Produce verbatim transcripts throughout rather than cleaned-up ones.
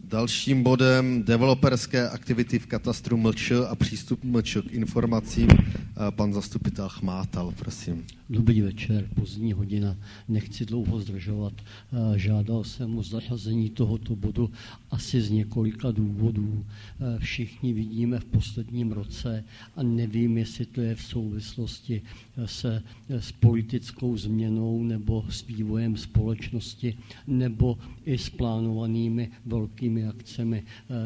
Dalším bodem developerské aktivity v katastru M Č a přístup M Č k informacím. Pan zastupitel Chmátal, prosím. Dobrý večer, pozdní hodina, nechci dlouho zdržovat. Žádal jsem o zařazení tohoto bodu asi z několika důvodů. Všichni vidíme v posledním roce a nevím, jestli to je v souvislosti se s politickou změnou nebo s vývojem společnosti nebo i s plánovanými velkými akcemi,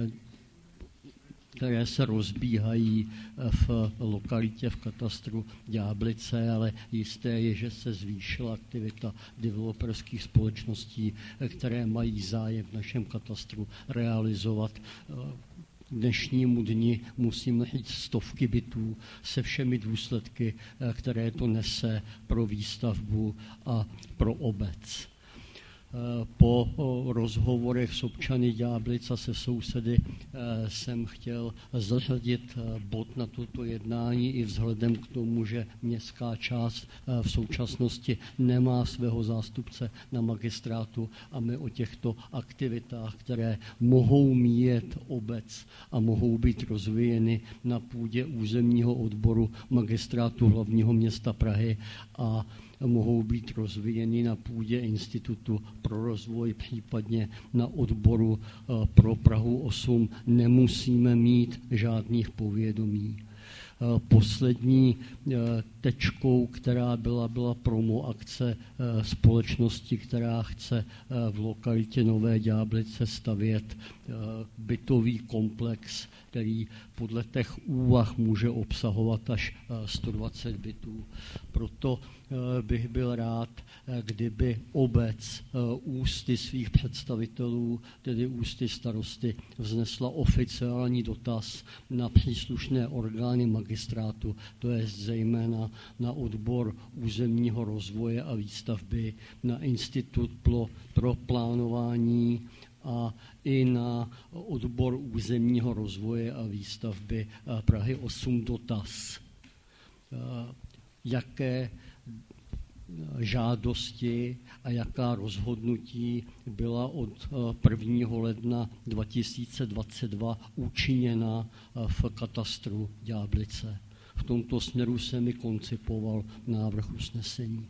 které se rozbíhají v lokalitě v katastru Ďáblice, ale jisté je, že se zvýšila aktivita developerských společností, které mají zájem v našem katastru realizovat. K dnešnímu dni musíme říct stovky bytů se všemi důsledky, které to nese pro výstavbu a pro obec. Po rozhovorech s občany Ďáblic a se sousedy jsem chtěl zařadit bod na toto jednání i vzhledem k tomu, že městská část v současnosti nemá svého zástupce na magistrátu a my o těchto aktivitách, které mohou míjet obec a mohou být rozvíjeny na půdě územního odboru magistrátu hlavního města Prahy a mohou být rozvíjeny na půdě Institutu pro rozvoj, případně na odboru pro Prahu osm, nemusíme mít žádných povědomí. Poslední tečkou, která byla, byla promo akce společnosti, která chce v lokalitě Nové Ďáblice stavět bytový komplex, který podle těch úvah může obsahovat až sto dvacet bytů. Proto bych byl rád, kdyby obec ústy svých představitelů, tedy ústy starosty, vznesla oficiální dotaz na příslušné orgány magistrátu, to je zejména na odbor územního rozvoje a výstavby, na Institut pro plánování a i na odbor územního rozvoje a výstavby Prahy osm dotaz. Jaké žádosti a jaká rozhodnutí byla od prvního ledna dva tisíce dvacet dva učiněna v katastru Ďáblice. V tomto směru se mi koncipoval návrh usnesení.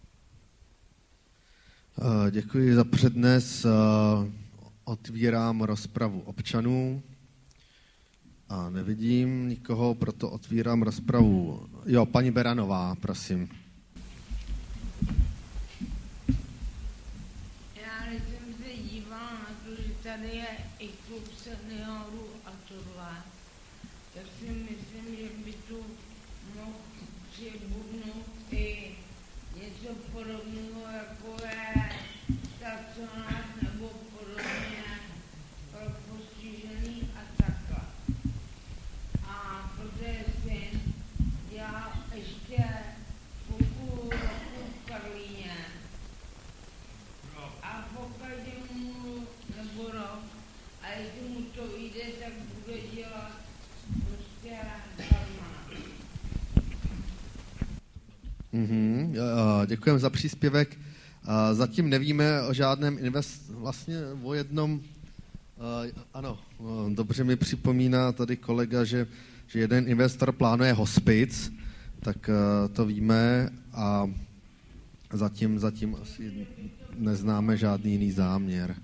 Děkuji za přednes. Otvírám rozpravu občanů a nevidím nikoho, proto otvírám rozpravu. Jo, paní Beranová, prosím. Já jsem se dívala na to, že tady je i klub seniorů a tohle, tak si myslím, že by tu mohl přibudnout i něco podobného, jako je stacionář nebo podobně pro postižený a takhle. A protože syn dělal ještě půl roku v Karlíně a pokud mu nebo rok, a jestli mu to jde, tak bude dělat prostě zdarma. Mm-hmm. Děkujeme za příspěvek. Zatím nevíme o žádném invest, vlastně o jednom, ano, dobře mi připomíná tady kolega, že, že jeden investor plánuje hospic, tak to víme a zatím, zatím asi neznáme žádný jiný záměr.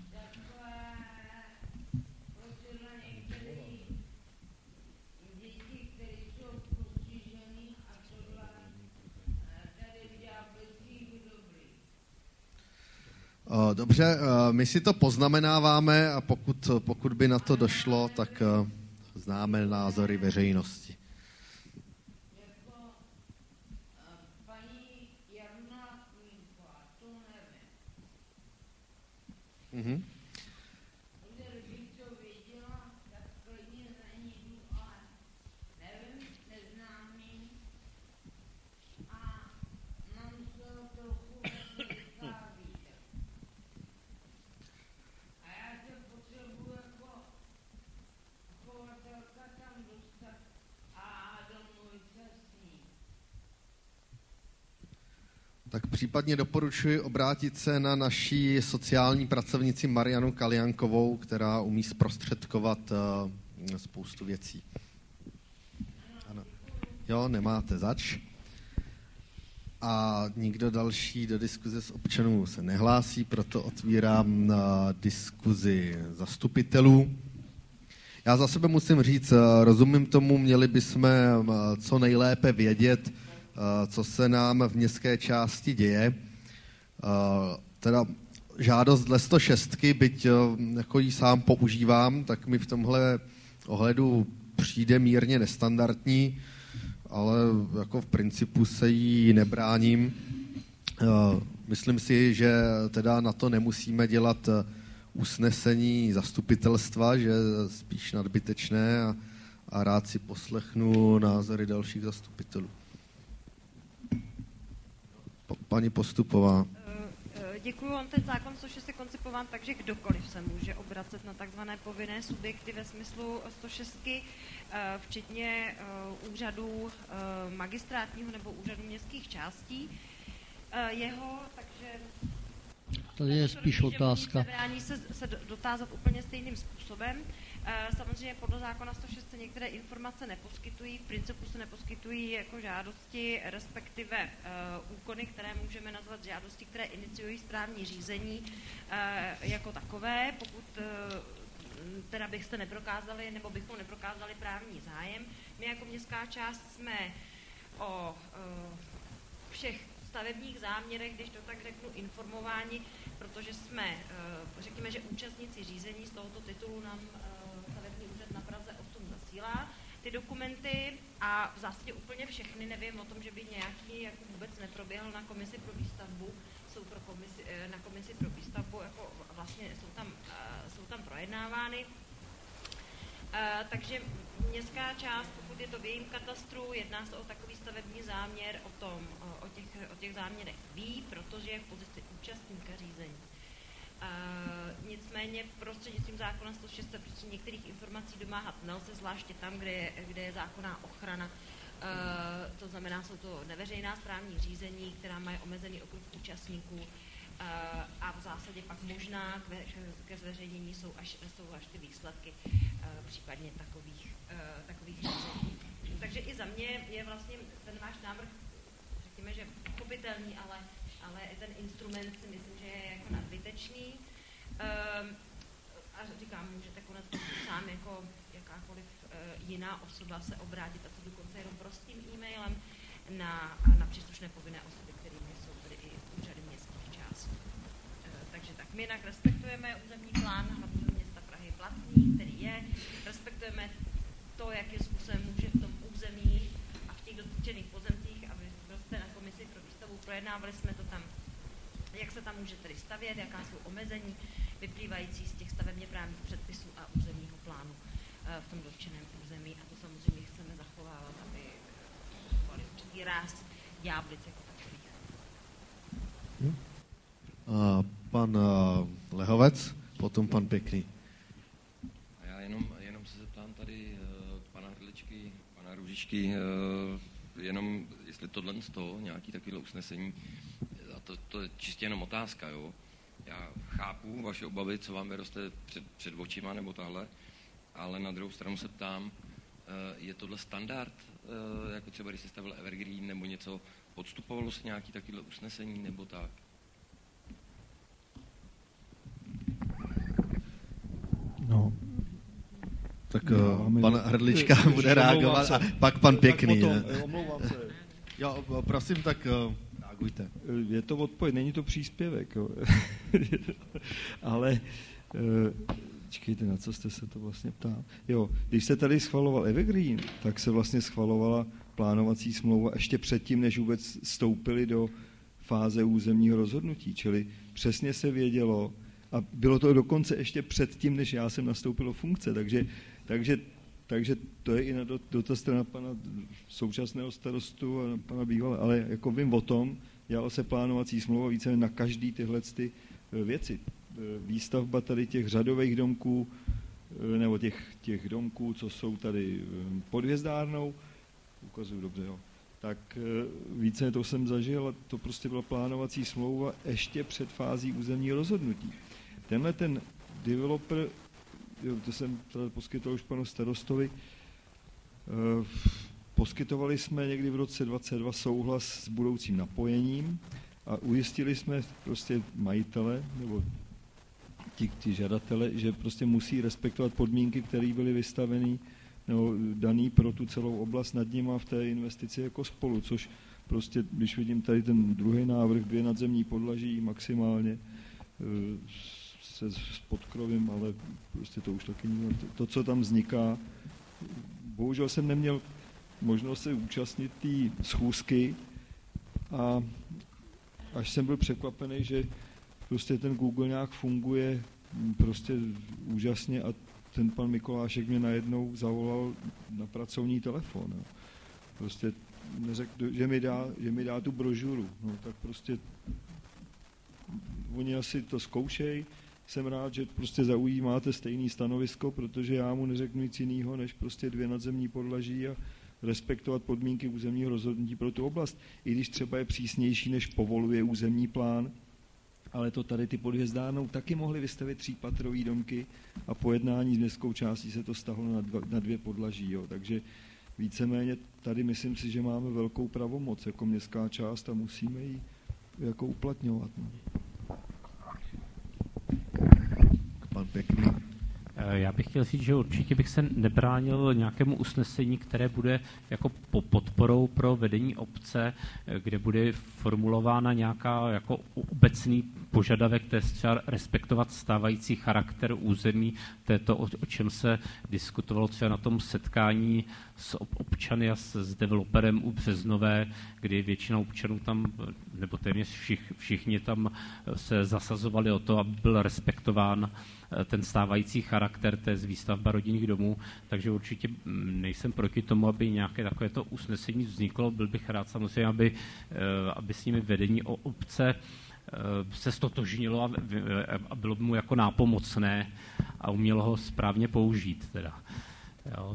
Dobře, my si to poznamenáváme a pokud, pokud by na to došlo, tak známe názory veřejnosti. Jako paní Jarna Mínková, to nevím. Mhm. Kdybych to věděla, tak klidně za ní jdu, ale nevím, neznám jí a mám z toho trochu vychází. A já se potřebuji jako chovatelka tam dostat a domluvit se s ní. Tak případně doporučuji obrátit se na naší sociální pracovnici Marianu Kaliankovou, která umí zprostředkovat uh, spoustu věcí. Ano. Jo, nemáte zač. A nikdo další do diskuze s občanů se nehlásí, proto otvírám na diskuzi zastupitelů. Já za sebe musím říct, rozumím tomu, měli bychom co nejlépe vědět, co se nám v městské části děje. Teda žádost dle sto šest, byť jako ji sám používám, tak mi v tomhle ohledu přijde mírně nestandardní, ale jako v principu se jí nebráním. Myslím si, že teda na to nemusíme dělat usnesení zastupitelstva, že je spíš nadbytečné a, a rád si poslechnu názory dalších zastupitelů. Paní Postupová. Děkuji. On ten zákon sto šest je koncipován tak, že kdokoliv se může obracet na takzvané povinné subjekty ve smyslu sto šest, včetně úřadů magistrátního nebo úřadu městských částí. Jeho, takže... To je spíš otázka. Brání se, se dotázat úplně stejným způsobem. Samozřejmě podle zákona sto šest se některé informace neposkytují, v principu se neposkytují jako žádosti, respektive uh, úkony, které můžeme nazvat žádosti, které iniciují správní řízení uh, jako takové, pokud uh, teda byste neprokázali, nebo bychom neprokázali právní zájem. My jako městská část jsme o uh, všech stavebních záměrech, když to tak řeknu, informováni, protože jsme, řekněme, že účastníci řízení z tohoto titulu nám stavební úřad na Praze osm zasílá ty dokumenty a v zásadě úplně všechny, nevím o tom, že by nějaký jako vůbec neproběhl na komisi pro výstavbu, jsou pro komisi, na komisi pro výstavbu, jako vlastně jsou tam, jsou tam projednávány. Uh, takže městská část, pokud je to v jejím katastru, jedná se o takový stavební záměr, o, tom, o, o, těch, o těch záměrech ví, protože je v pozici účastníka řízení. Uh, nicméně prostřednictvím zákona sto šest se prostě některých informací domáhat nelze, zvláště tam, kde je, kde je zákonná ochrana. Uh, to znamená, jsou to neveřejná správní řízení, která mají omezený okruh účastníků. Uh, a v zásadě pak možná ke, ke zveřejnění jsou až, jsou až ty výsledky uh, případně takových, uh, takových řízení. Takže i za mě je vlastně ten váš návrh, řekněme, že pochopitelný, ale, ale ten instrument si myslím, že je jako nadbytečný. Uh, a říkám, můžete konec sám jako jakákoliv uh, jiná osoba se obrátit, a to dokonce jenom prostým e-mailem na, na příslušné povinné osoby, kterými jsou tedy i úřady městských částí. Takže tak, my jinak respektujeme územní plán hlavního města Prahy platný, který je, respektujeme to, jakým způsobem může v tom území a v těch dotčených pozemcích, aby prostě na komisi pro výstavu projednávali jsme to tam, jak se tam může tedy stavět, jaká jsou omezení vyplývající z těch stavebně právních předpisů a územního plánu v tom dotčeném území, a to samozřejmě chceme zachovávat, aby byl určitý ráz Ďáblic jako takových. Hmm. Uh, pan uh, Lehovec, potom pan Pěkný. A já jenom, jenom se zeptám tady uh, pana Hrdličky, pana Růžičky, uh, jenom jestli tohle z toho, nějaký takovýhle usnesení, a to, to je čistě jenom otázka, jo. Já chápu vaše obavy, co vám vyroste před, před očima nebo tahle, ale na druhou stranu se ptám, uh, je tohle standard, uh, jako třeba když se stavil Evergreen nebo něco, podstupovalo se nějaký takovýhle usnesení nebo tak? No. Tak no, pan Hrdlička je, bude reagovat a pak pan Pěkný. Potom, omlouvám se. Jo, prosím, tak reagujte. Je to odpověď, není to příspěvek. Jo. Ale čekejte, na co jste se to vlastně ptal. Jo, když se tady schvaloval Evergreen, tak se vlastně schvalovala plánovací smlouva ještě předtím, než vůbec vstoupili do fáze územního rozhodnutí. Čili přesně se vědělo, a bylo to dokonce ještě předtím, než já jsem nastoupil do funkce, takže, takže, takže to je i na dotaz na pana současného starostu a pana bývalého, ale jako vím o tom, dělala se plánovací smlouva více na každý tyhle ty věci. Výstavba tady těch řadových domků, nebo těch, těch domků, co jsou tady pod Hvězdárnou, ukazuju dobře, jo, tak více to jsem zažil a to prostě byla plánovací smlouva ještě před fází územního rozhodnutí. Tenhle ten developer, jo, to jsem poskytoval už panu starostovi, poskytovali jsme někdy v roce dvacet dva souhlas s budoucím napojením a ujistili jsme prostě majitele nebo ti, ti žadatele, že prostě musí respektovat podmínky, které byly vystaveny nebo daný pro tu celou oblast nad nima v té investici jako spolu, což prostě, když vidím tady ten druhý návrh, dvě nadzemní podlaží maximálně se s podkrovím, ale prostě to už taky není. To, co tam vzniká, bohužel jsem neměl možnost se účastnit té schůzky a až jsem byl překvapený, že prostě ten Google nějak funguje prostě úžasně a ten pan Mikolášek mě najednou zavolal na pracovní telefon. No. Prostě neřekl, že mi dá, že mi dá tu brožuru. No, tak prostě oni asi to zkoušejí. Jsem rád, že prostě zaujímáte stejné stanovisko, protože já mu neřeknu nic jiného, než prostě dvě nadzemní podlaží a respektovat podmínky územního rozhodnutí pro tu oblast. I když třeba je přísnější, než povoluje územní plán, ale to tady ty pod Hvězdárnou taky mohli vystavit třípatrový domky a po jednání s městskou částí se to stahlo na, dva, na dvě podlaží. Jo. Takže víceméně tady myslím si, že máme velkou pravomoc jako městská část a musíme ji jako uplatňovat. No. Pan Pěkný. Já bych chtěl říct, že určitě bych se nebránil nějakému usnesení, které bude jako podporou pro vedení obce, kde bude formulována nějaká jako obecný požadavek, to je třeba respektovat stávající charakter území, to je to, o čem se diskutovalo třeba na tom setkání s občany a s developerem u Březnové, kdy většina občanů tam, nebo téměř všich, všichni tam se zasazovali o to, aby byl respektován ten stávající charakter té z výstavba rodinných domů, takže určitě nejsem proti tomu, aby nějaké takovéto usnesení vzniklo. Byl bych rád samozřejmě, aby, aby s nimi vedení o obce se stotožnilo a, a bylo by mu jako nápomocné a umělo ho správně použít. Teda. Jo.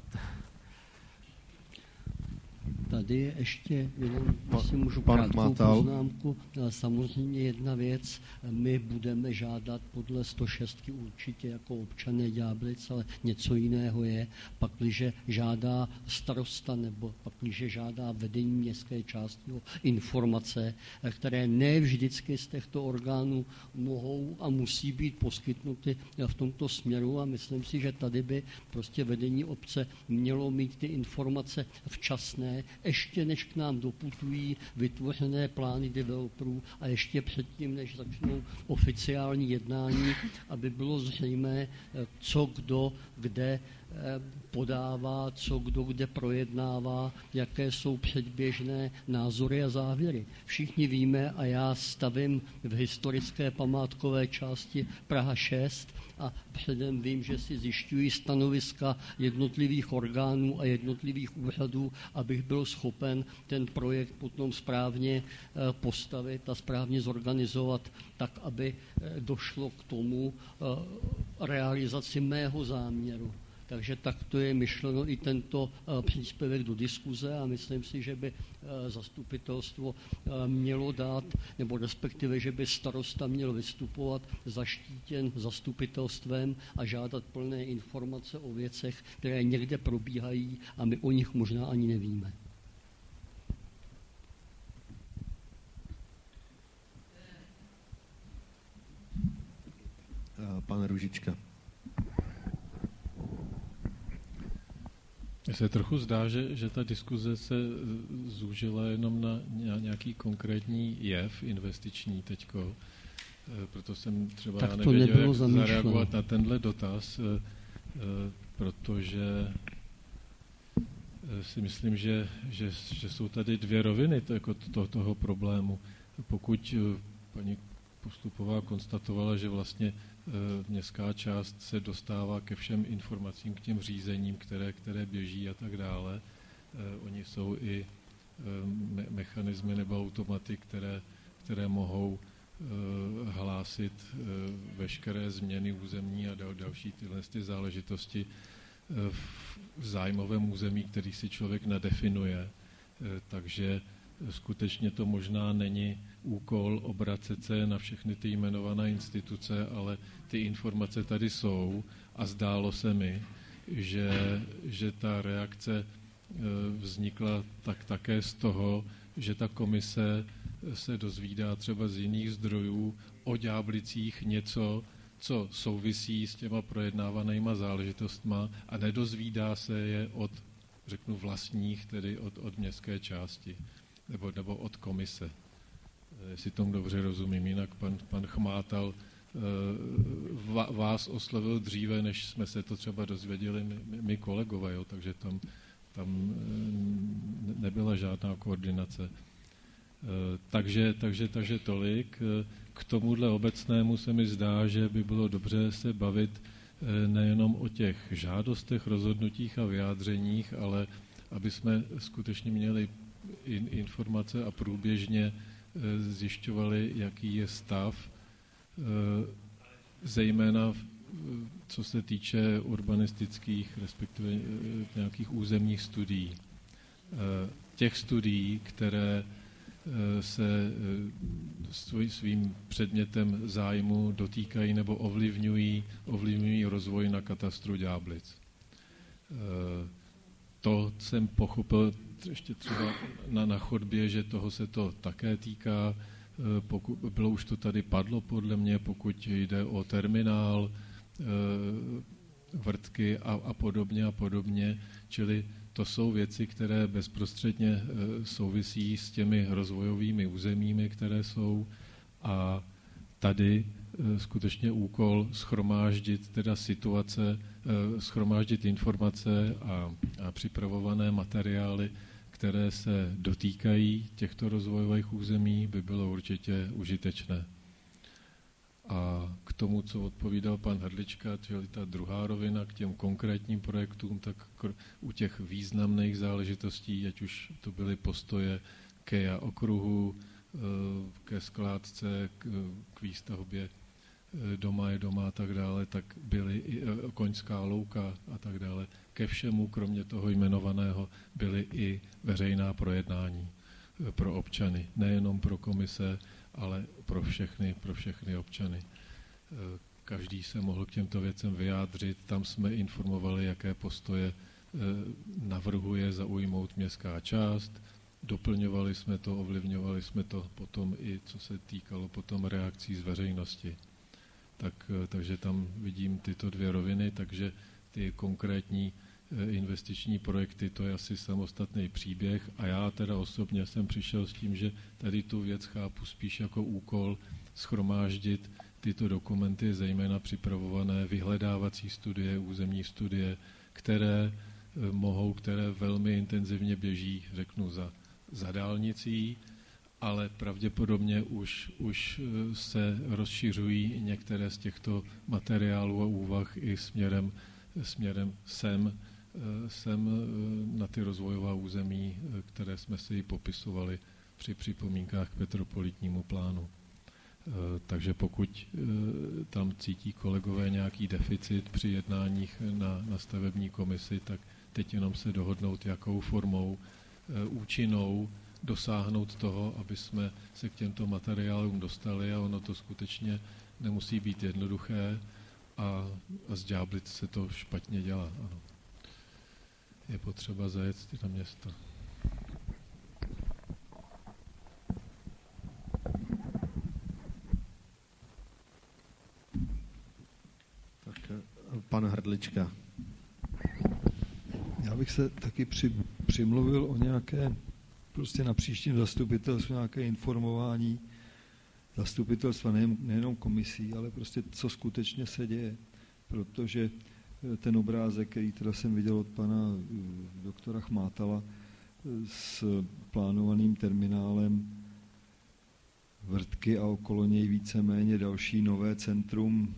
Tady je ještě jenom, jestli můžu krátkou poznámku. Samozřejmě jedna věc, my budeme žádat podle sto šest určitě jako občané Ďáblic, ale něco jiného je, pakliže žádá starosta nebo pakliže žádá vedení městské části o informace, které ne vždycky z těchto orgánů mohou a musí být poskytnuty v tomto směru a myslím si, že tady by prostě vedení obce mělo mít ty informace včasné, ještě než k nám doputují vytvořené plány developerů a ještě předtím, než začnou oficiální jednání, aby bylo zřejmé, co kdo kde podává, co kdo kde projednává, jaké jsou předběžné názory a závěry. Všichni víme a já stavím v historické památkové části Praha šest a předem vím, že si zjišťují stanoviska jednotlivých orgánů a jednotlivých úřadů, abych byl schopen ten projekt potom správně postavit a správně zorganizovat tak, aby došlo k tomu realizaci mého záměru. Takže takto je myšleno i tento uh, příspěvek do diskuze a myslím si, že by uh, zastupitelstvo uh, mělo dát, nebo respektive, že by starosta měl vystupovat zaštítěn zastupitelstvem a žádat plné informace o věcech, které někde probíhají a my o nich možná ani nevíme. Pan Růžička. Mně se trochu zdá, že, že ta diskuze se zúžila jenom na nějaký konkrétní jev investiční teďko. Proto jsem třeba tak já nevěděl, jak zamýšleno. zareagovat na tenhle dotaz, protože si myslím, že, že, že jsou tady dvě roviny to, jako to, toho problému. Pokud paní Postupová konstatovala, že vlastně městská část se dostává ke všem informacím, k těm řízením, které, které běží a tak dále. Oni jsou i me- mechanismy nebo automaty, které, které mohou hlásit veškeré změny územní a dal, další tyhle ty záležitosti v zájmovém území, který si člověk nadefinuje. takže skutečně to možná není úkol obracet se na všechny ty jmenované instituce, ale ty informace tady jsou a zdálo se mi, že, že ta reakce vznikla tak také z toho, že ta komise se dozvídá třeba z jiných zdrojů o Ďáblicích něco, co souvisí s těma projednávanýma záležitostma a nedozvídá se je od, řeknu, vlastních, tedy od, od městské části nebo, nebo od komise. Jestli tomu dobře rozumím, jinak pan, pan Chmátal vás oslovil dříve, než jsme se to třeba dozvěděli my, my kolegové, jo, takže tam, tam nebyla žádná koordinace. Takže, takže, takže tolik. K tomuhle obecnému se mi zdá, že by bylo dobře se bavit nejenom o těch žádostech, rozhodnutích a vyjádřeních, ale aby jsme skutečně měli informace a průběžně zjišťovali, jaký je stav, zejména co se týče urbanistických, respektive nějakých územních studií. Těch studií, které se svým předmětem zájmu dotýkají nebo ovlivňují, ovlivňují rozvoj na katastru Ďáblic. To jsem pochopil ještě třeba na, na chodbě, že toho se to také týká. Pokud, bylo už to tady padlo podle mě, pokud jde o terminál, vrtky a, a podobně a podobně, čili to jsou věci, které bezprostředně souvisí s těmi rozvojovými územími, které jsou, a tady skutečně úkol shromáždit teda situace, shromáždit informace a, a připravované materiály, které se dotýkají těchto rozvojových území, by bylo určitě užitečné. A k tomu, co odpovídal pan Hrdlička, čili ta druhá rovina k těm konkrétním projektům, tak u těch významných záležitostí, ať už to byly postoje ke já okruhu, ke skládce, k výstavbě doma je doma a tak dále, tak byly i Koňská louka a tak dále. Ke všemu, kromě toho jmenovaného, byly i veřejná projednání pro občany, nejenom pro komise, ale pro všechny, pro všechny občany. Každý se mohl k těmto věcem vyjádřit, tam jsme informovali, jaké postoje navrhuje zaujmout městská část, doplňovali jsme to, ovlivňovali jsme to potom i, co se týkalo potom reakcí z veřejnosti. Tak, takže tam vidím tyto dvě roviny, takže ty konkrétní investiční projekty, to je asi samostatný příběh a já teda osobně jsem přišel s tím, že tady tu věc chápu spíš jako úkol shromáždit tyto dokumenty, zejména připravované vyhledávací studie, územní studie, které mohou, které velmi intenzivně běží, řeknu, za, za dálnicí, ale pravděpodobně už, už se rozšiřují některé z těchto materiálů a úvah i směrem, směrem sem, sem na ty rozvojová území, které jsme si popisovali při připomínkách k metropolitnímu plánu. Takže pokud tam cítí kolegové nějaký deficit při jednáních na, na stavební komisi, tak teď jenom se dohodnout, jakou formou účinnou dosáhnout toho, aby jsme se k těmto materiálům dostali, a ono to skutečně nemusí být jednoduché a, a z Ďáblic se to špatně dělá. Ano. Je potřeba zajet na město. Tak pan Hrdlička. Já bych se taky při, přimluvil o nějaké, prostě na příštím zastupitelstvu nějaké informování zastupitelstva, nejen, nejenom komisí, ale prostě co skutečně se děje. Protože ten obrázek, který teda jsem viděl od pana doktora Chmátala s plánovaným terminálem Vrtky a okolo něj víceméně další nové centrum,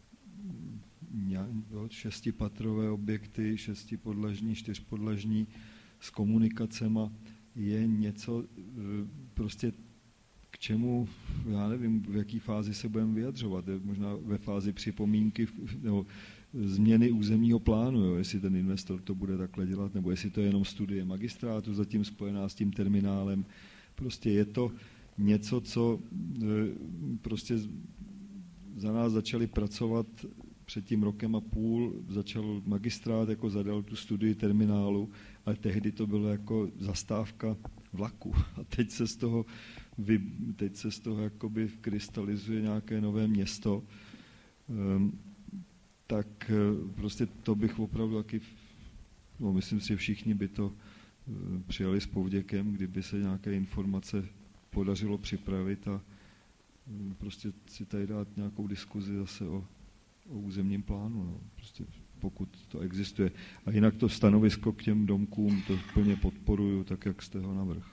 šestipatrové objekty, šestipodlažní, čtyřpodlažní s komunikacema, je něco prostě, k čemu, já nevím, v jaký fázi se budeme vyjadřovat. Možná ve fázi připomínky, nebo změny územního plánu, jo, jestli ten investor to bude takhle dělat, nebo jestli to je jenom studie magistrátu zatím spojená s tím terminálem. Prostě je to něco, co prostě za nás začali pracovat před tím rokem a půl, začal magistrát, jako zadal tu studii terminálu, ale tehdy to bylo jako zastávka vlaku. A teď se z toho, vy, teď se z toho jakoby krystalizuje nějaké nové město. Um, tak prostě to bych opravdu taky, no myslím si, že všichni by to přijali s povděkem, kdyby se nějaké informace podařilo připravit a prostě si tady dát nějakou diskuzi zase o, o územním plánu, no. Prostě pokud to existuje. A jinak to stanovisko k těm domkům, to plně podporuju, tak jak jste ho navrhl.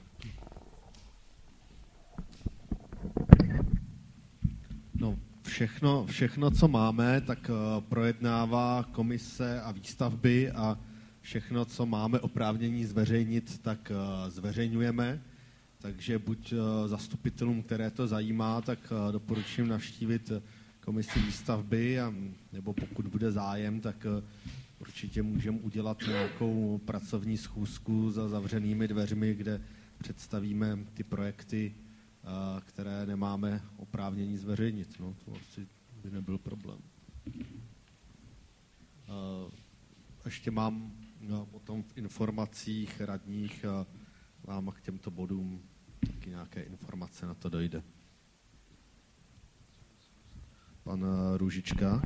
No, všechno, všechno, co máme, tak uh, projednává komise a výstavby a všechno, co máme oprávnění zveřejnit, tak uh, zveřejňujeme. Takže buď uh, zastupitelům, které to zajímá, tak uh, doporučím navštívit komisi výstavby, a, nebo pokud bude zájem, tak uh, určitě můžeme udělat nějakou pracovní schůzku za zavřenými dveřmi, kde představíme ty projekty, které nemáme oprávnění zveřejnit. No, to asi by nebyl problém. Ještě mám no, potom v informacích radních vám k těmto bodům taky nějaké informace na to dojde. Pan Růžička.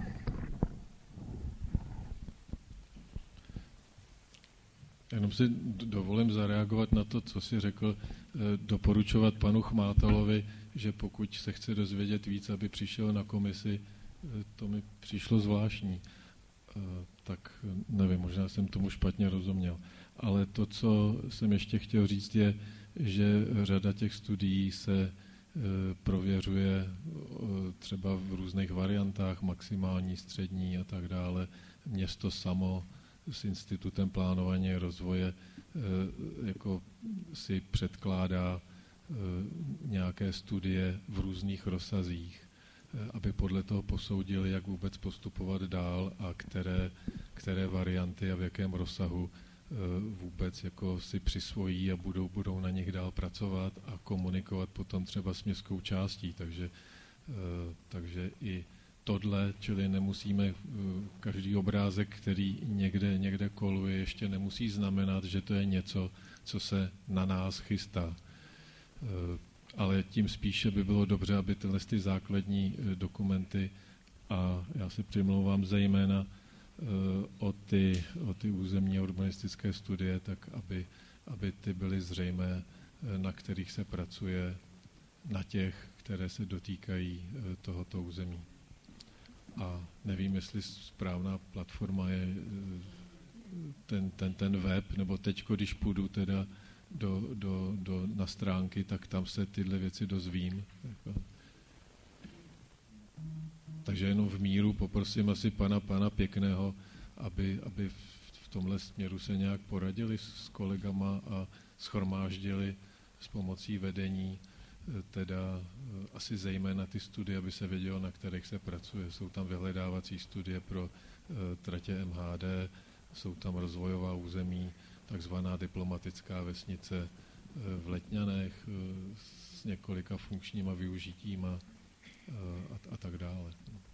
Jenom si dovolím zareagovat na to, co si řekl, doporučovat panu Chmátalovi, že pokud se chce dozvědět víc, aby přišel na komisi, to mi přišlo zvláštní. Tak nevím, možná jsem tomu špatně rozuměl. Ale to, co jsem ještě chtěl říct, je, že řada těch studií se prověřuje třeba v různých variantách, maximální, střední a tak dále. Město samo s Institutem plánování a rozvoje jako si předkládá nějaké studie v různých rozsazích, aby podle toho posoudili, jak vůbec postupovat dál a které, které varianty a v jakém rozsahu vůbec jako si přisvojí a budou, budou na nich dál pracovat a komunikovat potom třeba s městskou částí. Takže, takže i tohle, čili nemusíme, každý obrázek, který někde, někde koluje, ještě nemusí znamenat, že to je něco, co se na nás chystá. Ale tím spíše by bylo dobře, aby tyhle ty základní dokumenty, a já se přimlouvám zejména o ty, o ty územní a urbanistické studie, tak aby, aby ty byly zřejmé, na kterých se pracuje, na těch, které se dotýkají tohoto území. A nevím, jestli správná platforma je ten, ten, ten web, nebo teďko, když půjdu teda do, do, do, na stránky, tak tam se tyhle věci dozvím. Takže jenom v míru poprosím asi pana, pana Pěkného, aby, aby v tomhle směru se nějak poradili s kolegama a shromáždili s pomocí vedení teda asi zejména ty studie, aby se vědělo, na kterých se pracuje. Jsou tam vyhledávací studie pro tratě M H D, jsou tam rozvojová území, takzvaná diplomatická vesnice v Letňanech s několika funkčníma využitíma a, a, a tak dále.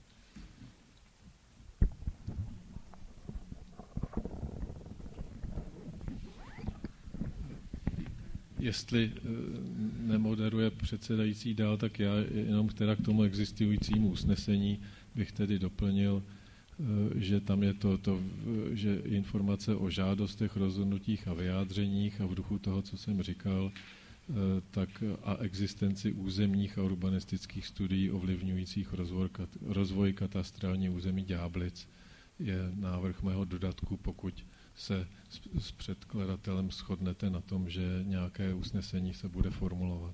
Jestli nemoderuje předsedající dál, tak já jenom teda k tomu existujícímu usnesení bych tedy doplnil, že tam je to, to, že informace o žádostech, rozhodnutích a vyjádřeních a v duchu toho, co jsem říkal, tak a existenci územních a urbanistických studií ovlivňujících rozvoj, rozvoj katastrální území Ďáblic je návrh mého dodatku, pokud se s, s předkladatelem shodnete na tom, že nějaké usnesení se bude formulovat.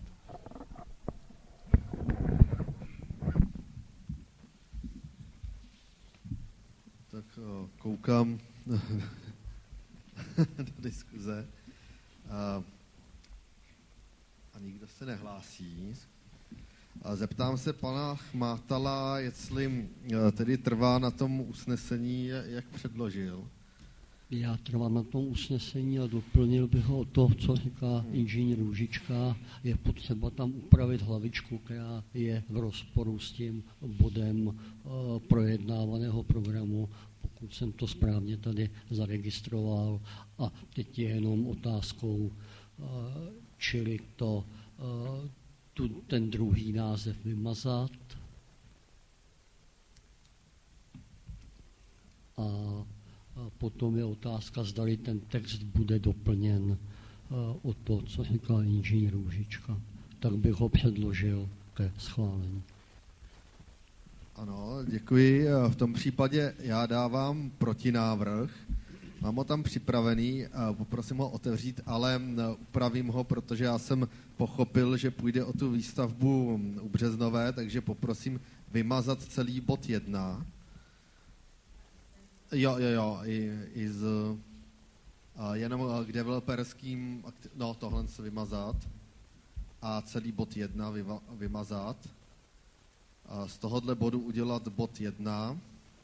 Tak koukám do diskuze a, a nikdo se nehlásí. Zeptám se pana Chmátala, jestli tedy trvá na tom usnesení, jak předložil. Já trvám na tom usnesení a doplnil bych ho o to, co říká inženýr Růžička. Je potřeba tam upravit hlavičku, která je v rozporu s tím bodem uh, projednávaného programu, pokud jsem to správně tady zaregistroval. A teď je jenom otázkou, uh, čili to, uh, tu, ten druhý název vymazat a A potom je otázka, zdali ten text bude doplněn uh, o to, co říká inženýr Růžička. Tak bych ho předložil ke schválení. Ano, děkuji. V tom případě já dávám protinávrh. Mám ho tam připravený, poprosím ho otevřít, ale upravím ho, protože já jsem pochopil, že půjde o tu výstavbu u Březnové, takže poprosím vymazat celý bod jedna. Jo, jo, jo, i, i z, a jenom k developerským, no tohle se vymazat a celý bod jedna vyva, vymazat. A z tohohle bodu udělat bod jedna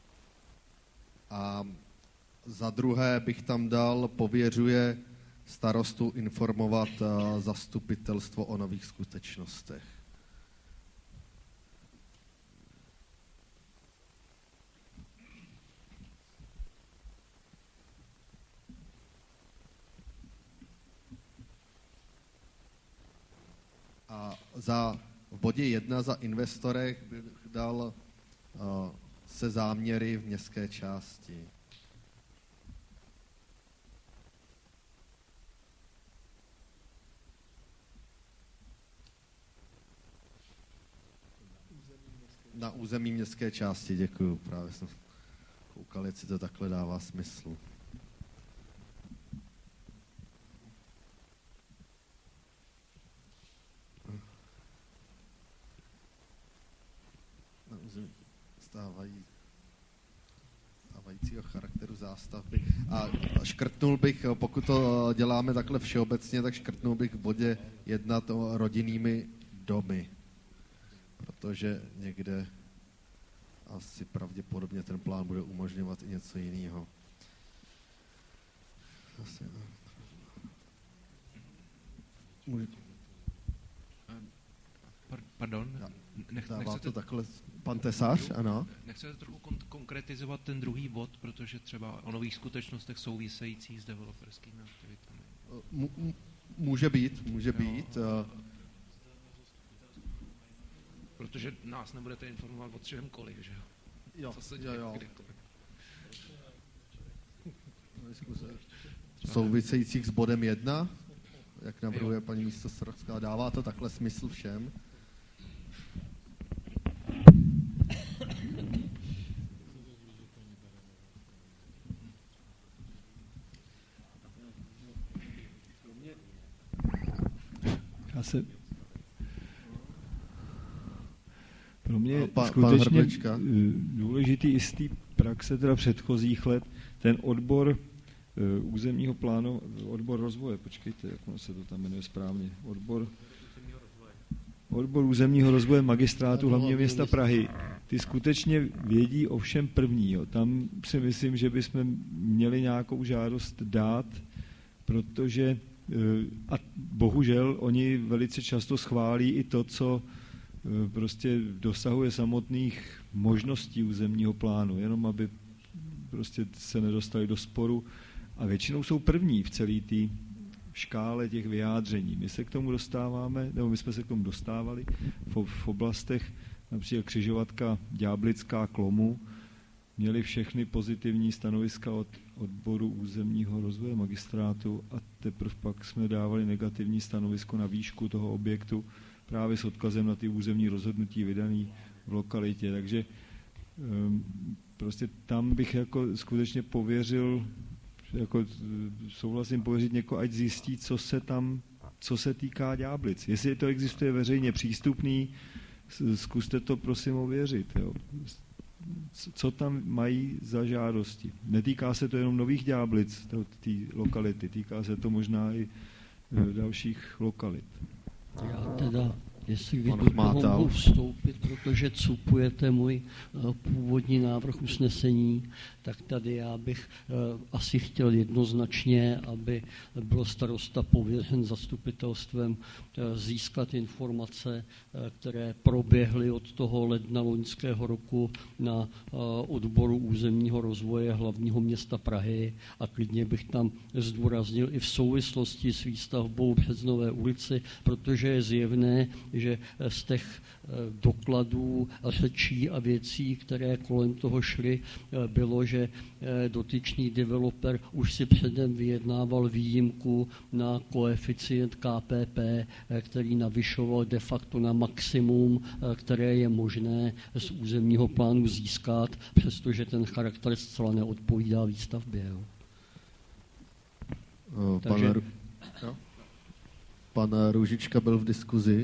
a za druhé bych tam dal pověřuje starostu informovat zastupitelstvo o nových skutečnostech. A za, v bodě jedna za investorech bych dal uh, se záměry v městské části. Na území městské části, děkuju. Právě jsem koukal, jestli to takhle dává smysl. Stávají, stávajícího charakteru zástavby. A škrtnul bych, pokud to děláme takhle všeobecně, tak škrtnul bych v bodě jedna to rodinnými domy. Protože někde asi pravděpodobně ten plán bude umožňovat i něco jiného. Asi, Může... Pardon? Nech, Dává nechcete... to takhle pan Tesař, ano. Nechcete trochu kon- konkretizovat ten druhý bod, protože třeba o nových skutečnostech souvisejících s developerskými aktivitami. M- může být, může jo. být. Protože nás nebudete informovat o čemkoliv, že jo? Jo, co se děje, jo, jo. Souvisejících s bodem jedna, jak navrhuje jo. paní místostarostka, dává to takhle smysl všem. Já se... Pro mě pa, skutečně důležitý i z té praxe teda předchozích let, ten odbor uh, územního plánu, odbor rozvoje, počkejte, jak se to tam jmenuje správně, odbor, odbor územního rozvoje magistrátu hlavního města Prahy, ty skutečně vědí o všem první. Jo. Tam si myslím, že bychom měli nějakou žádost dát, protože a bohužel oni velice často schválí i to, co prostě dosahuje samotných možností územního plánu, jenom aby prostě se nedostali do sporu. A většinou jsou první v celé té škále těch vyjádření. My se k tomu dostáváme, nebo my jsme se k tomu dostávali v, v oblastech například křižovatka Ďáblická Klomu, měli všechny pozitivní stanoviska od odboru územního rozvoje magistrátu a teprve pak jsme dávali negativní stanovisko na výšku toho objektu právě s odkazem na ty územní rozhodnutí vydané v lokalitě. Takže um, prostě tam bych jako skutečně pověřil, jako souhlasím pověřit někoho, ať zjistí, co se tam, co se týká Ďáblic. Jestli to existuje veřejně přístupný, zkuste to prosím ověřit. Jo. Co tam mají za žádosti. Netýká se to jenom Nových Ďáblic, té lokality, týká se to možná i dalších lokalit. Já teda, Jestli vy do toho mohu vstoupit, protože cupujete můj uh, původní návrh usnesení, tak tady já bych uh, asi chtěl jednoznačně, aby byl starosta pověřen zastupitelstvem uh, získat informace, uh, které proběhly od toho ledna loňského roku na uh, odboru územního rozvoje hlavního města Prahy a klidně bych tam zdůraznil i v souvislosti s výstavbou Březnové ulici, protože je zjevné, že z těch dokladů, řečí a věcí, které kolem toho šly, bylo, že dotyčný developer už si předem vyjednával výjimku na koeficient K P P, který navyšoval de facto na maximum, které je možné z územního plánu získat, přestože ten charakter zcela neodpovídá výstavbě. Jo. O, Takže, pan, jo? Pan Růžička byl v diskuzi.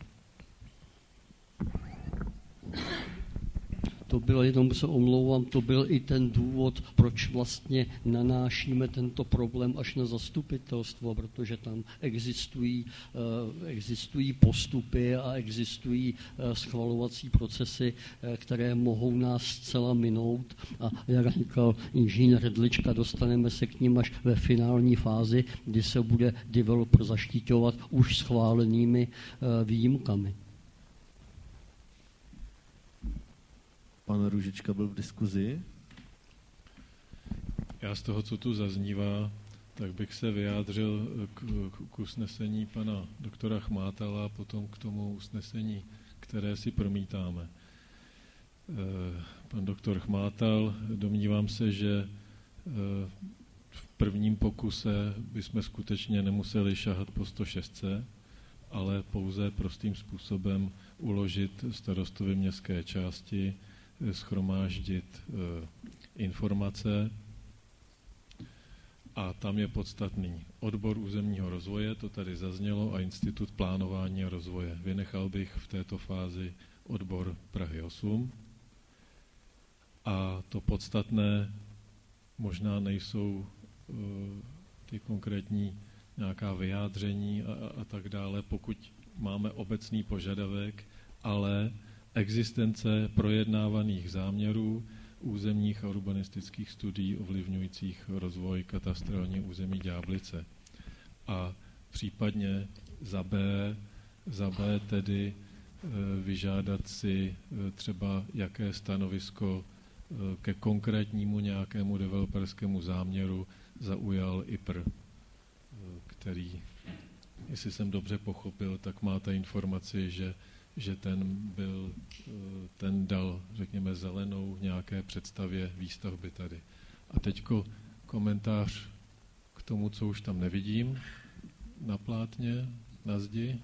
To byl, jenom se omlouvám, to byl i ten důvod, proč vlastně nanášíme tento problém až na zastupitelstvo, protože tam existují, uh, existují postupy a existují uh, schvalovací procesy, uh, které mohou nás zcela minout. A jak říkal inženýr Redlička, dostaneme se k ním až ve finální fázi, kdy se bude developer zaštiťovat už schválenými uh, výjimkami. Pan Růžička byl v diskuzi. Já z toho, co tu zaznívá, tak bych se vyjádřil k, k usnesení pana doktora Chmátala a potom k tomu usnesení, které si promítáme. Pan doktor Chmátal, domnívám se, že v prvním pokuse bychom skutečně nemuseli šahat po sto šest, ale pouze prostým způsobem uložit starostovi městské části, shromáždit e, informace a tam je podstatný odbor územního rozvoje, to tady zaznělo, a Institut plánování a rozvoje. Vynechal bych v této fázi odbor Prahy osm a to podstatné možná nejsou e, ty konkrétní nějaká vyjádření a, a, a tak dále, pokud máme obecný požadavek, ale existence projednávaných záměrů územních a urbanistických studií ovlivňujících rozvoj katastrální území Ďáblice. A případně za B, za B tedy e, vyžádat si e, třeba jaké stanovisko e, ke konkrétnímu nějakému developerskému záměru zaujal I P R, e, který, jestli jsem dobře pochopil, tak máte informaci, že že ten byl, ten dal, řekněme, zelenou nějaké představě výstavby tady. A teďko komentář k tomu, co už tam nevidím na plátně, na zdi.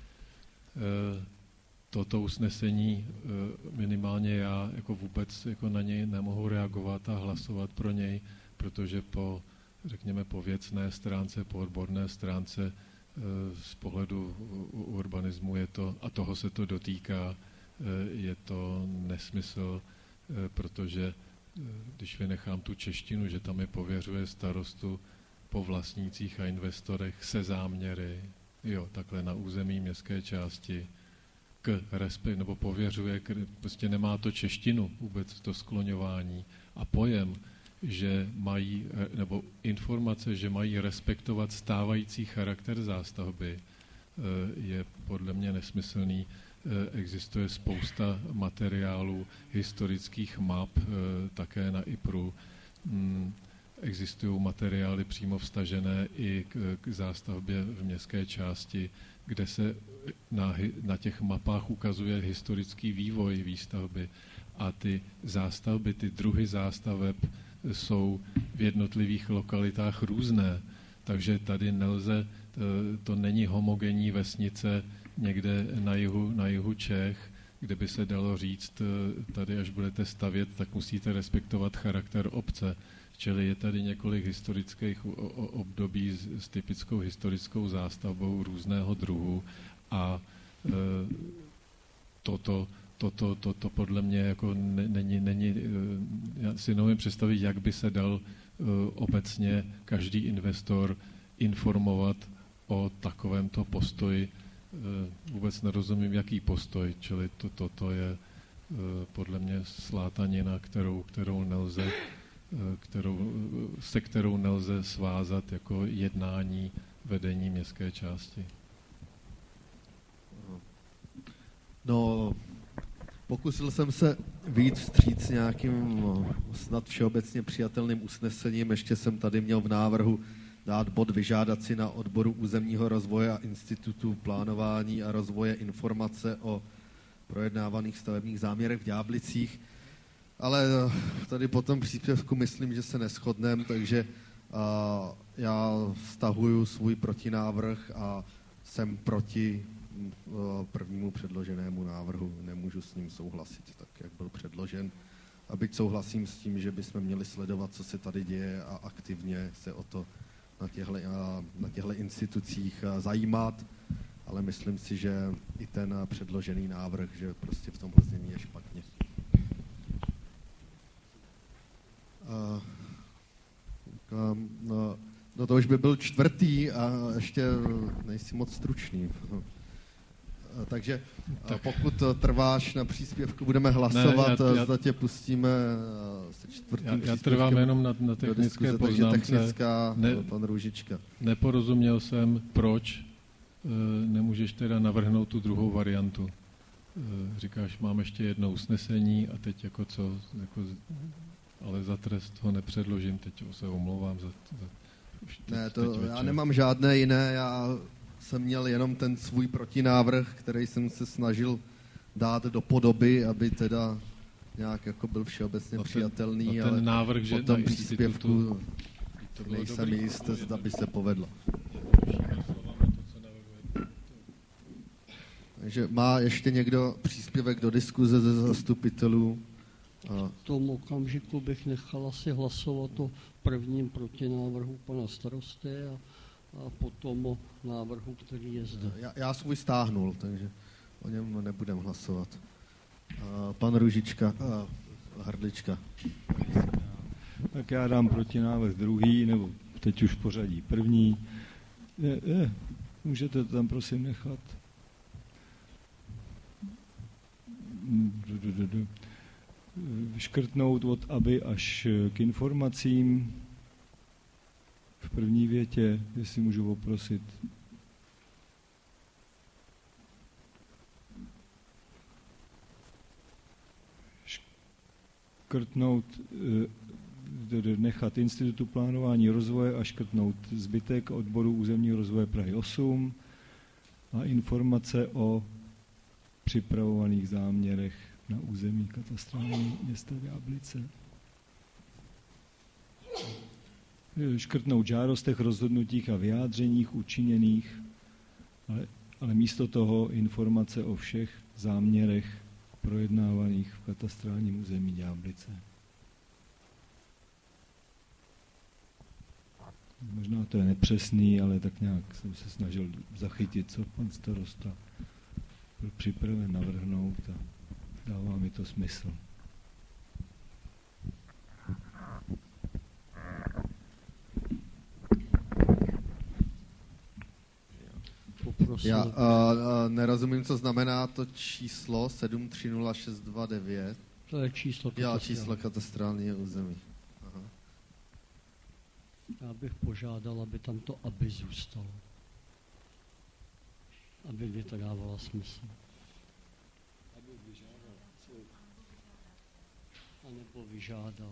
Toto usnesení minimálně já jako vůbec jako na něj nemohu reagovat a hlasovat pro něj, protože po, řekněme, po věcné stránce, po odborné stránce z pohledu urbanismu je to, a toho se to dotýká, je to nesmysl, protože když vynechám tu češtinu, že tam je pověřuje starostu po vlastnících a investorech se záměry, jo, takhle na území městské části, k respekt, nebo pověřuje, prostě nemá to češtinu vůbec to skloňování a pojem, že mají, nebo informace, že mají respektovat stávající charakter zástavby, je podle mě nesmyslný. Existuje spousta materiálů, historických map, také na I P R U. Existují materiály přímo vstažené i k, k zástavbě v městské části, kde se na, na těch mapách ukazuje historický vývoj výstavby a ty zástavby, ty druhy zástaveb jsou v jednotlivých lokalitách různé, takže tady nelze, to není homogenní vesnice někde na jihu, na jihu Čech, kde by se dalo říct, tady až budete stavět, tak musíte respektovat charakter obce. Čili je tady několik historických období s, s typickou historickou zástavbou různého druhu a e, toto Toto to, to podle mě jako není, není, já si neumím představit, jak by se dal uh, obecně každý investor informovat o takovémto postoji vůbec nerozumím, jaký postoj, čili to, to, to je podle mě slátanina, kterou, kterou nelze, kterou, se kterou nelze svázat jako jednání vedení městské části. No, pokusil jsem se vyjít vstříc nějakým snad všeobecně přijatelným usnesením. Ještě jsem tady měl v návrhu dát bod vyžádat si na odboru územního rozvoje a institutu plánování a rozvoje informace o projednávaných stavebních záměrech v Ďáblicích. Ale tady po tom příspěvku myslím, že se neshodneme, takže a, já stahuju svůj protinávrh a jsem proti a, prvnímu předloženému návrhu. Nemůžu s ním souhlasit, tak jak byl předložen. A byť souhlasím s tím, že bychom měli sledovat, co se tady děje a aktivně se o to na těchto, na těchto institucích zajímat, ale myslím si, že i ten předložený návrh, že prostě v tomhle znění je špatně. No, no to už by byl čtvrtý a ještě nejsi moc stručný. Takže tak. Pokud trváš na příspěvku, budeme hlasovat, ne, já, já, zda tě pustíme se čtvrtým já, já trvám jenom na, na technické diskuze, poznámce. Takže technická, ne, pan Růžička. Neporozuměl jsem, proč e, nemůžeš teda navrhnout tu druhou variantu. E, říkáš, mám ještě jedno usnesení a teď jako co, jako, ale za trest ho nepředložím, teď se omlouvám. Za, za, teď, ne, to já nemám žádné jiné, já jsem měl jenom ten svůj protinávrh, který jsem se snažil dát do podoby, aby teda nějak jako byl všeobecně a ten, přijatelný, a ten ale návrh, po tom příspěvku nejsem jist, zda by se povedlo. Takže má ještě někdo příspěvek do diskuze ze zastupitelů? V tom okamžiku bych nechal asi hlasovat o prvním protinávrhu pana starosty a a potom o návrhu, který je zde. Já, já svůj stáhnul, takže o něm nebudem hlasovat. Pan Růžička, Hrdlička. Tak já dám protinávrh druhý, nebo teď už pořadí první. Je, je, můžete to tam prosím nechat. Škrtnout od aby až k informacím. V první větě, jestli můžu poprosit. Škrtnout, nechat Institutu plánování rozvoje a škrtnout zbytek odboru územního rozvoje Prahy osm a informace o připravovaných záměrech na území katastrální města Ďáblice. Škrtnout žádostech, rozhodnutích a vyjádřeních učiněných, ale, ale místo toho informace o všech záměrech projednávaných v katastrálním území Ďáblice. Možná to je nepřesný, ale tak nějak jsem se snažil zachytit, co pan starosta byl připraven navrhnout a dává mi to smysl. Já uh, uh, nerozumím, co znamená to číslo sedm tři nula šest dva devět. To je číslo katastrální. Já, číslo katastrálního území. Aha. Já bych požádal, aby tam to aby zůstalo. Aby věta dávala smysl. Aby vyžádal. A nebo vyžádal.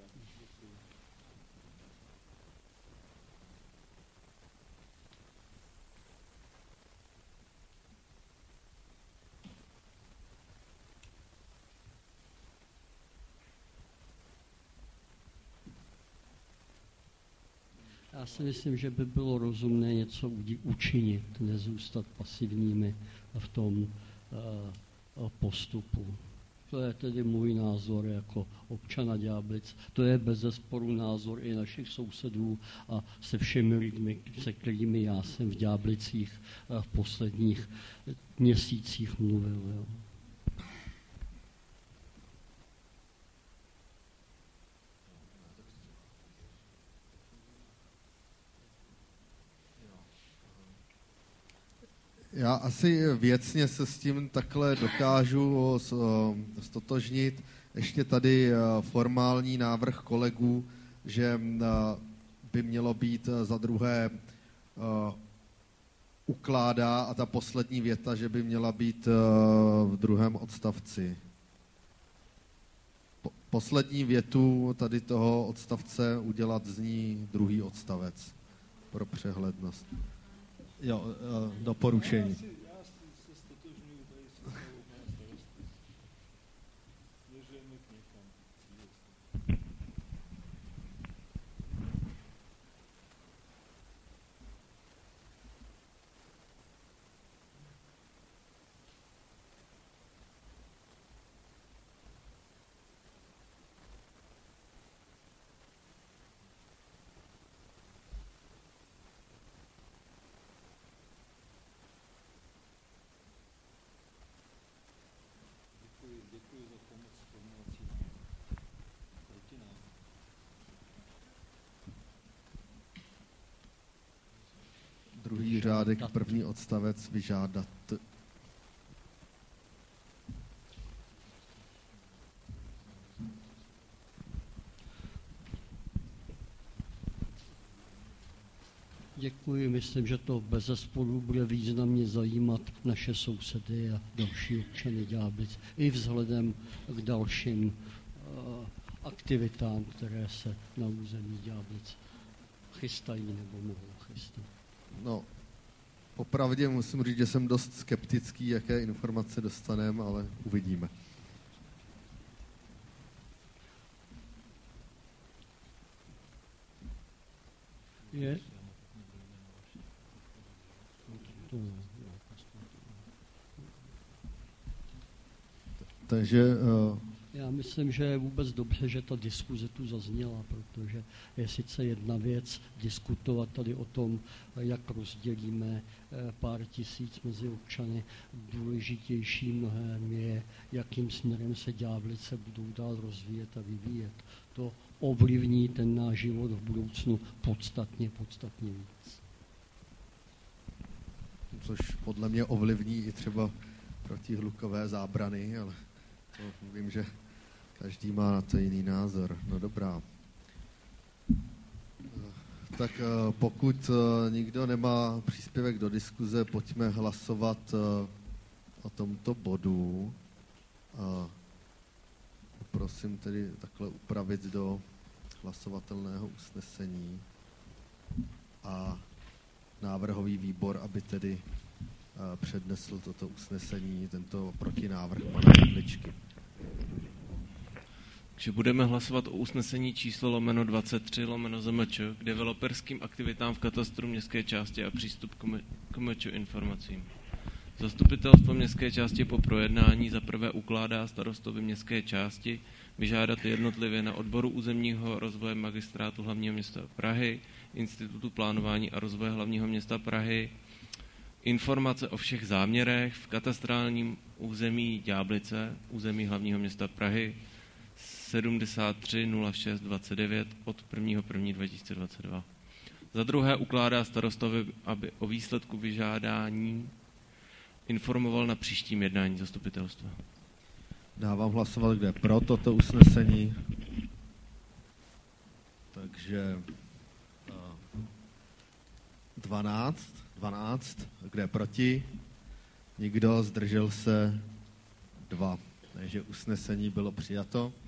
Já si myslím, že by bylo rozumné něco učinit, nezůstat pasivními v tom uh, postupu. To je tedy můj názor jako občana Ďáblic. To je bezesporu názor i našich sousedů a se všemi lidmi, se kterými já jsem v Ďáblicích v posledních měsících mluvil. Jo. Já asi věcně se s tím takhle dokážu stotožnit. Ještě tady formální návrh kolegů, že by mělo být za druhé ukládá a ta poslední věta, že by měla být v druhém odstavci. Poslední větu tady toho odstavce udělat z ní druhý odstavec pro přehlednost. Jo, doporučení. Druhý řádek, první odstavec, vyžádat. Děkuji, myslím, že to bezesporu bude významně zajímat naše sousedy a další občany Ďáblic i vzhledem k dalším uh, aktivitám, které se na území Ďáblic chystají nebo mohou chystat. No, popravdě musím říct, že jsem dost skeptický, jaké informace dostaneme, ale uvidíme. Je? Takže... Uh... Já myslím, že je vůbec dobře, že ta diskuze tu zazněla, protože je sice jedna věc diskutovat tady o tom, jak rozdělíme pár tisíc mezi občany. Důležitější mnohem je, jakým směrem se Ďáblice budou dál rozvíjet a vyvíjet. To ovlivní ten náš život v budoucnu podstatně, podstatně víc. Což podle mě ovlivní i třeba protihlukové zábrany, ale to vím, že každý má na to jiný názor. No dobrá. Tak pokud nikdo nemá příspěvek do diskuze, pojďme hlasovat o tomto bodu. Prosím tedy takhle upravit do hlasovatelného usnesení a návrhový výbor, aby tedy přednesl toto usnesení, tento protinávrh pana Hrdličky. Takže budeme hlasovat o usnesení číslo lomeno dvacet tři lomeno Z M Č k developerským aktivitám v katastru městské části a přístup k M Č informacím. Zastupitelstvo městské části po projednání za prvé ukládá starostovi městské části vyžádat jednotlivě na odboru územního rozvoje magistrátu hlavního města Prahy, Institutu plánování a rozvoje hlavního města Prahy, informace o všech záměrech v katastrálním území Ďáblice, území hlavního města Prahy, sedmdesát tři nula šest dvacet devět od prvního prvního dva tisíce dvacet dva. Za druhé ukládá starostovi, aby o výsledku vyžádání informoval na příštím jednání zastupitelstva. Dávám hlasovat, kde pro toto usnesení. Takže dvanáct, dvanáct, kde proti, nikdo, zdržel se dva. Takže usnesení bylo přijato.